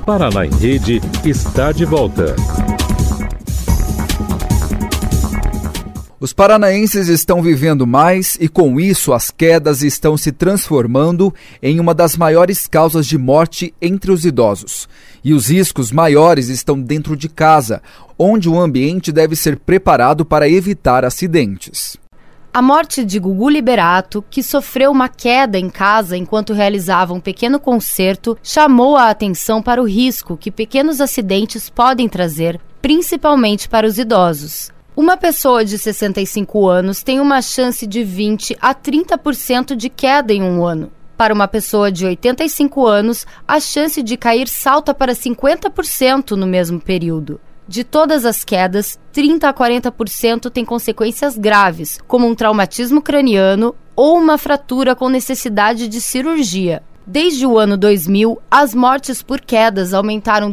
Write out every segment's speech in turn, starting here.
Paraná em Rede está de volta. Os paranaenses estão vivendo mais e, com isso, as quedas estão se transformando em uma das maiores causas de morte entre os idosos. E os riscos maiores estão dentro de casa, onde o ambiente deve ser preparado para evitar acidentes. A morte de Gugu Liberato, que sofreu uma queda em casa enquanto realizava um pequeno concerto, chamou a atenção para o risco que pequenos acidentes podem trazer, principalmente para os idosos. Uma pessoa de 65 anos tem uma chance de 20% a 30% de queda em um ano. Para uma pessoa de 85 anos, a chance de cair salta para 50% no mesmo período. De todas as quedas, 30% a 40% tem consequências graves, como um traumatismo craniano ou uma fratura com necessidade de cirurgia. Desde o ano 2000, as mortes por quedas aumentaram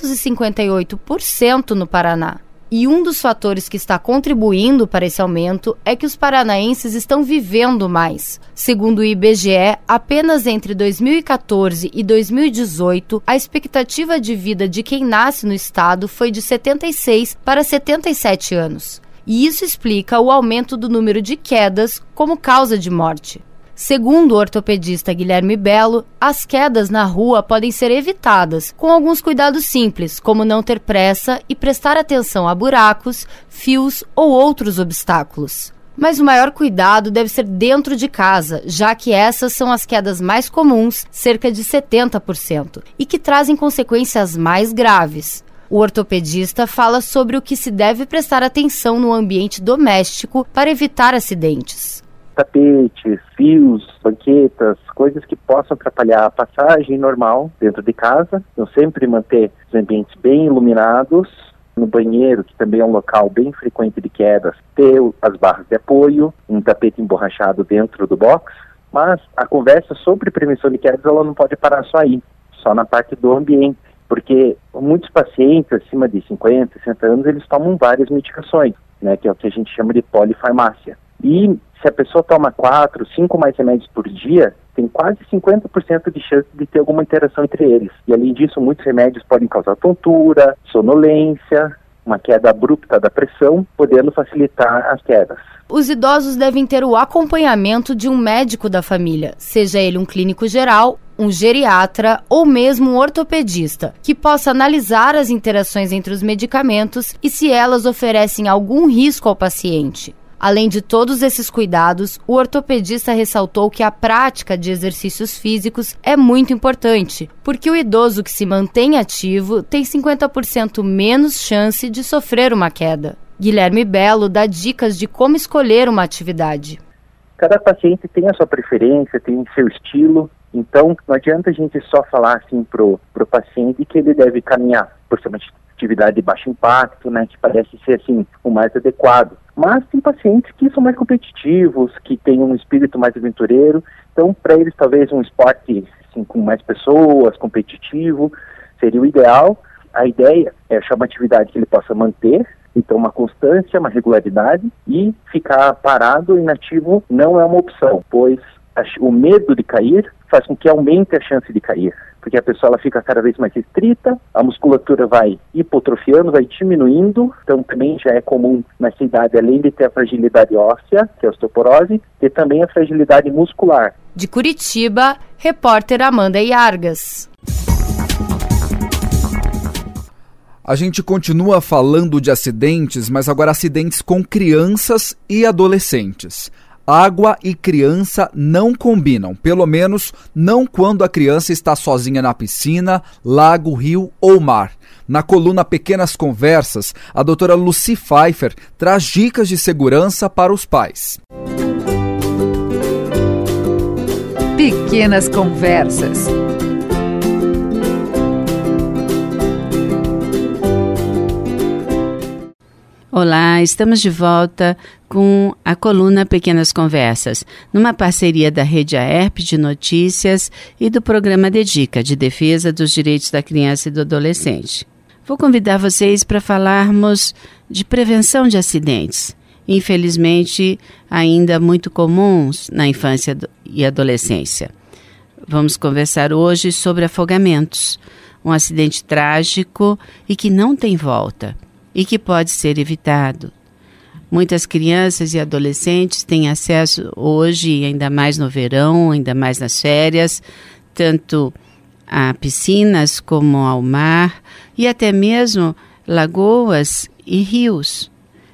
258% no Paraná. E um dos fatores que está contribuindo para esse aumento é que os paranaenses estão vivendo mais. Segundo o IBGE, apenas entre 2014 e 2018, a expectativa de vida de quem nasce no estado foi de 76 para 77 anos. E isso explica o aumento do número de quedas como causa de morte. Segundo o ortopedista Guilherme Belo, as quedas na rua podem ser evitadas com alguns cuidados simples, como não ter pressa e prestar atenção a buracos, fios ou outros obstáculos. Mas o maior cuidado deve ser dentro de casa, já que essas são as quedas mais comuns, cerca de 70%, e que trazem consequências mais graves. O ortopedista fala sobre o que se deve prestar atenção no ambiente doméstico para evitar acidentes. Tapetes, fios, banquetas, coisas que possam atrapalhar a passagem normal dentro de casa. Então, sempre manter os ambientes bem iluminados. No banheiro, que também é um local bem frequente de quedas, ter as barras de apoio, um tapete emborrachado dentro do box. Mas a conversa sobre prevenção de quedas, ela não pode parar só aí, só na parte do ambiente. Porque muitos pacientes acima de 50, 60 anos, eles tomam várias medicações, né, que é o que a gente chama de polifarmácia. E se a pessoa toma 4, 5 mais remédios por dia, tem quase 50% de chance de ter alguma interação entre eles. E além disso, muitos remédios podem causar tontura, sonolência, uma queda abrupta da pressão, podendo facilitar as quedas. Os idosos devem ter o acompanhamento de um médico da família, seja ele um clínico geral, um geriatra ou mesmo um ortopedista, que possa analisar as interações entre os medicamentos e se elas oferecem algum risco ao paciente. Além de todos esses cuidados, o ortopedista ressaltou que a prática de exercícios físicos é muito importante, porque o idoso que se mantém ativo tem 50% menos chance de sofrer uma queda. Guilherme Belo dá dicas de como escolher uma atividade. Cada paciente tem a sua preferência, tem seu estilo, então não adianta a gente só falar assim pro paciente que ele deve caminhar, por ser uma atividade de baixo impacto, né, que parece ser assim o mais adequado. Mas tem pacientes que são mais competitivos, que têm um espírito mais aventureiro, então para eles talvez um esporte assim, com mais pessoas, competitivo, seria o ideal. A ideia é achar uma atividade que ele possa manter, então uma constância, uma regularidade, e ficar parado, inativo, não é uma opção, pois o medo de cair faz com que aumente a chance de cair, porque a pessoa ela fica cada vez mais restrita, a musculatura vai hipotrofiando, vai diminuindo, então também já é comum nessa idade, além de ter a fragilidade óssea, que é a osteoporose, ter também a fragilidade muscular. De Curitiba, repórter Amanda Iargas. A gente continua falando de acidentes, mas agora acidentes com crianças e adolescentes. Água e criança não combinam, pelo menos não quando a criança está sozinha na piscina, lago, rio ou mar. Na coluna Pequenas Conversas, a doutora Lucy Pfeiffer traz dicas de segurança para os pais. Pequenas Conversas. Olá, estamos de volta com a coluna Pequenas Conversas, numa parceria da Rede AERP de Notícias e do Programa Dedica, de Defesa dos Direitos da Criança e do Adolescente. Vou convidar vocês para falarmos de prevenção de acidentes, infelizmente ainda muito comuns na infância e adolescência. Vamos conversar hoje sobre afogamentos, um acidente trágico e que não tem volta e que pode ser evitado. Muitas crianças e adolescentes têm acesso hoje, ainda mais no verão, ainda mais nas férias, tanto a piscinas como ao mar e até mesmo lagoas e rios.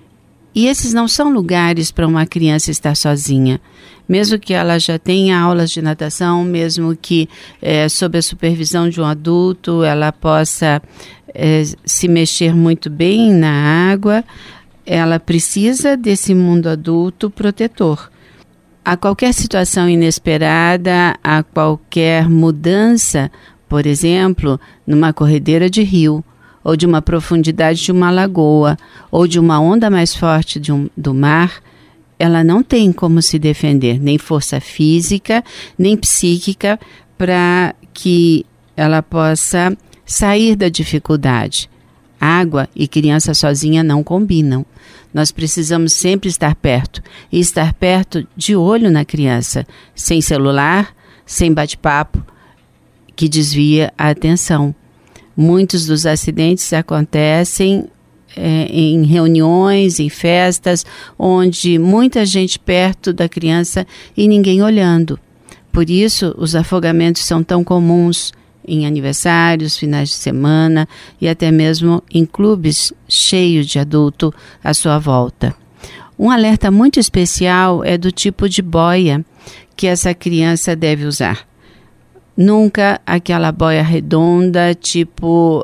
E esses não são lugares para uma criança estar sozinha. Mesmo que ela já tenha aulas de natação, mesmo que sob a supervisão de um adulto ela possa se mexer muito bem na água, ela precisa desse mundo adulto protetor. A qualquer situação inesperada, a qualquer mudança, por exemplo, numa corredeira de rio, ou de uma profundidade de uma lagoa, ou de uma onda mais forte do mar, ela não tem como se defender, nem força física, nem psíquica, para que ela possa sair da dificuldade. Água e criança sozinha não combinam. Nós precisamos sempre estar perto, e estar perto de olho na criança, sem celular, sem bate-papo, que desvia a atenção. Muitos dos acidentes acontecem em reuniões, em festas, onde muita gente perto da criança e ninguém olhando. Por isso, os afogamentos são tão comuns em aniversários, finais de semana e até mesmo em clubes cheios de adulto à sua volta. Um alerta muito especial é do tipo de boia que essa criança deve usar. Nunca aquela boia redonda, tipo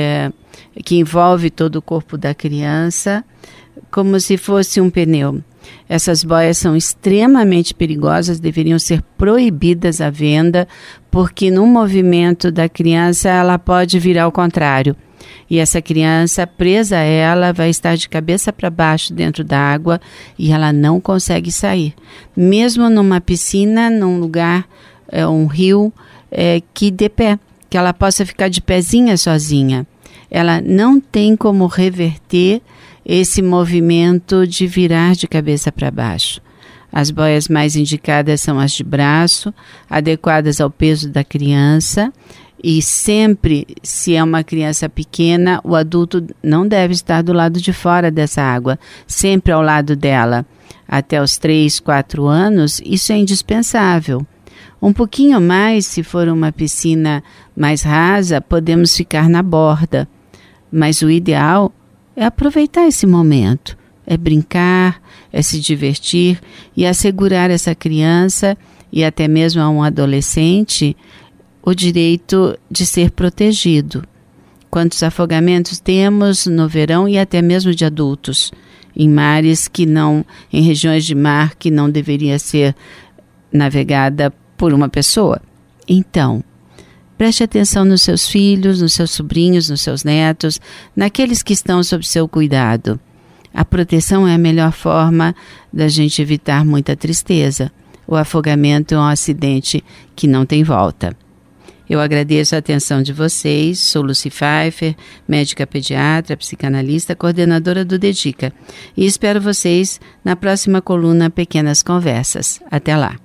que envolve todo o corpo da criança, como se fosse um pneu. Essas boias são extremamente perigosas, deveriam ser proibidas à venda, porque no movimento da criança ela pode virar ao contrário. E essa criança, presa a ela, vai estar de cabeça para baixo dentro da água e ela não consegue sair. Mesmo numa piscina, num lugar, um rio, que dê pé, que ela possa ficar de pezinha sozinha. Ela não tem como reverter esse movimento de virar de cabeça para baixo. As boias mais indicadas são as de braço, adequadas ao peso da criança, e sempre, se é uma criança pequena, o adulto não deve estar do lado de fora dessa água, sempre ao lado dela. Até os 3, 4 anos, isso é indispensável. Um pouquinho mais, se for uma piscina mais rasa, podemos ficar na borda. Mas o ideal é aproveitar esse momento, é brincar, é se divertir e assegurar essa criança e até mesmo a um adolescente o direito de ser protegido. Quantos afogamentos temos no verão e até mesmo de adultos, em mares que não, em regiões de mar que não deveria ser navegada por uma pessoa. Então, preste atenção nos seus filhos, nos seus sobrinhos, nos seus netos, naqueles que estão sob seu cuidado. A proteção é a melhor forma da gente evitar muita tristeza. O afogamento é um acidente que não tem volta. Eu agradeço a atenção de vocês. Sou Lucy Pfeiffer, médica pediatra, psicanalista, coordenadora do Dedica. E espero vocês na próxima coluna Pequenas Conversas. Até lá.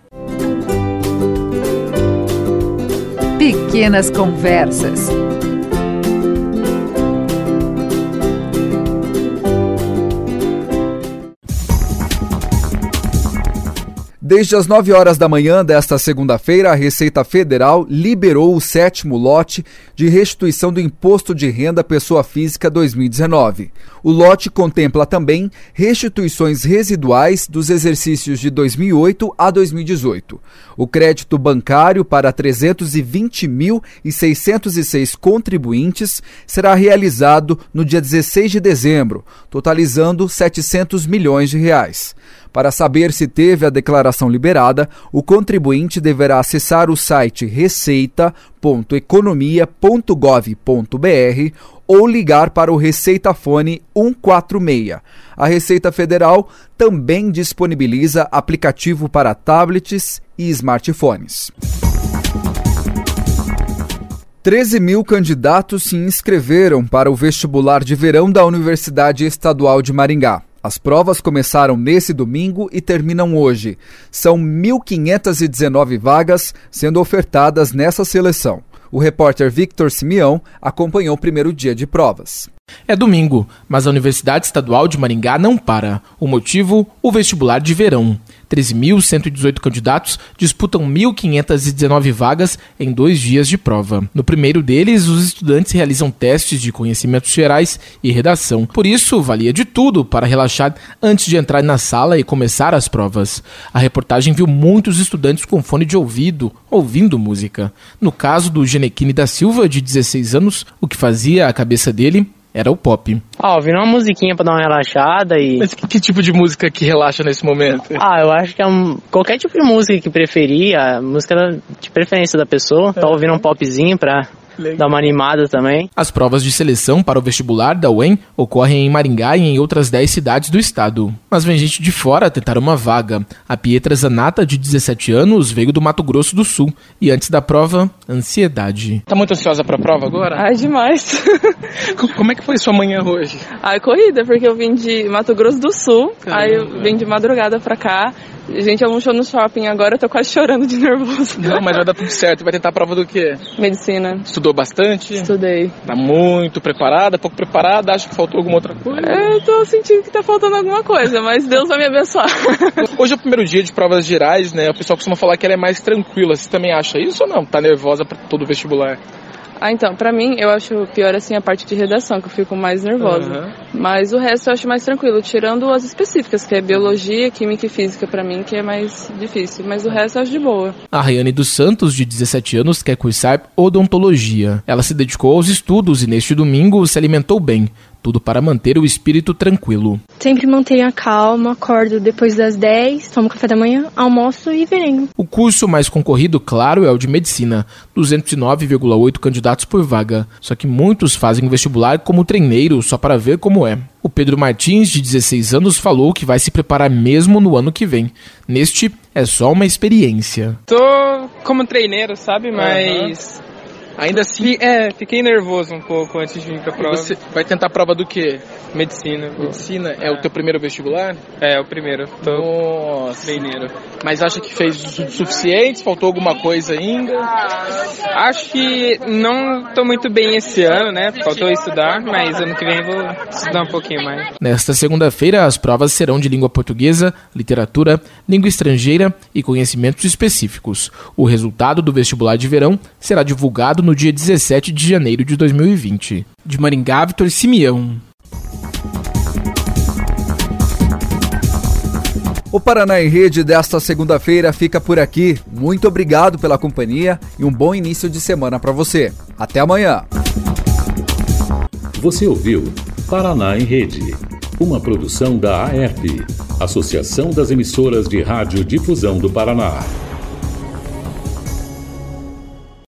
Pequenas Conversas. Desde as 9 horas da manhã desta segunda-feira, a Receita Federal liberou o 7º lote de restituição do Imposto de Renda Pessoa Física 2019. O lote contempla também restituições residuais dos exercícios de 2008 a 2018. O crédito bancário para 320.606 contribuintes será realizado no dia 16 de dezembro, totalizando R$ 700 milhões. Para saber se teve a declaração liberada, o contribuinte deverá acessar o site receita.economia.gov.br ou ligar para o Receitafone 146. A Receita Federal também disponibiliza aplicativo para tablets e smartphones. 13 mil candidatos se inscreveram para o vestibular de verão da Universidade Estadual de Maringá. As provas começaram nesse domingo e terminam hoje. São 1.519 vagas sendo ofertadas nessa seleção. O repórter Victor Simeão acompanhou o primeiro dia de provas. É domingo, mas a Universidade Estadual de Maringá não para. O motivo? O vestibular de verão. 13.118 candidatos disputam 1.519 vagas em 2 dias de prova. No primeiro deles, os estudantes realizam testes de conhecimentos gerais e redação. Por isso, valia de tudo para relaxar antes de entrar na sala e começar as provas. A reportagem viu muitos estudantes com fone de ouvido, ouvindo música. No caso do Genequine da Silva, de 16 anos, o que fazia a cabeça dele era o pop. Ouvindo uma musiquinha pra dar uma relaxada e... Mas que tipo de música que relaxa nesse momento? Eu acho que é qualquer tipo de música que preferir, a música de preferência da pessoa. Tô ouvindo um popzinho pra dar uma animada também. As provas de seleção para o vestibular da UEM ocorrem em Maringá e em outras 10 cidades do estado. Mas vem gente de fora tentar uma vaga. A Pietra Zanata, de 17 anos, veio do Mato Grosso do Sul. E antes da prova, ansiedade. Tá muito ansiosa pra prova agora? Demais. Como é que foi sua manhã hoje? Corrida, porque eu vim de Mato Grosso do Sul. Caramba. Aí eu vim de madrugada pra cá. A gente almoçou no shopping agora, eu tô quase chorando de nervoso. Não, mas vai dar tudo certo. Vai tentar a prova do quê? Medicina. Estudou bastante? Estudei. Tá muito preparada, pouco preparada? Acha que faltou alguma outra coisa? Eu tô sentindo que tá faltando alguma coisa, mas Deus vai me abençoar. Hoje é o primeiro dia de provas gerais, né? O pessoal costuma falar que ela é mais tranquila. Você também acha isso ou não? Tá nervosa pra todo o vestibular? Então, pra mim, eu acho pior assim a parte de redação, que eu fico mais nervosa. Mas o resto eu acho mais tranquilo, tirando as específicas, que é biologia, química e física pra mim, que é mais difícil. Mas o resto eu acho de boa. A Rayane dos Santos, de 17 anos, quer cursar odontologia. Ela se dedicou aos estudos e neste domingo se alimentou bem. Tudo para manter o espírito tranquilo. Sempre mantenho a calma, acordo depois das 10, tomo café da manhã, almoço e venho. O curso mais concorrido, claro, é o de medicina. 209,8 candidatos por vaga. Só que muitos fazem o vestibular como treineiro, só para ver como é. O Pedro Martins, de 16 anos, falou que vai se preparar mesmo no ano que vem. Neste, é só uma experiência. Tô como treineiro, sabe? Mas... Ainda assim? Fiquei nervoso um pouco antes de vir pra prova. Você vai tentar a prova do quê? Medicina. Medicina? É o teu primeiro vestibular? É o primeiro. Nossa. Treineiro. Mas acha que fez o suficiente? Faltou alguma coisa ainda? Acho que não tô muito bem esse ano, né? Faltou estudar, mas ano que vem vou estudar um pouquinho mais. Nesta segunda-feira, as provas serão de língua portuguesa, literatura, língua estrangeira e conhecimentos específicos. O resultado do vestibular de verão será divulgado no dia 17 de janeiro de 2020. De Maringá, Victor Simeão. O Paraná em Rede desta segunda-feira fica por aqui. Muito obrigado pela companhia e um bom início de semana para você. Até amanhã. Você ouviu Paraná em Rede, uma produção da AERP, Associação das Emissoras de Rádio Difusão do Paraná.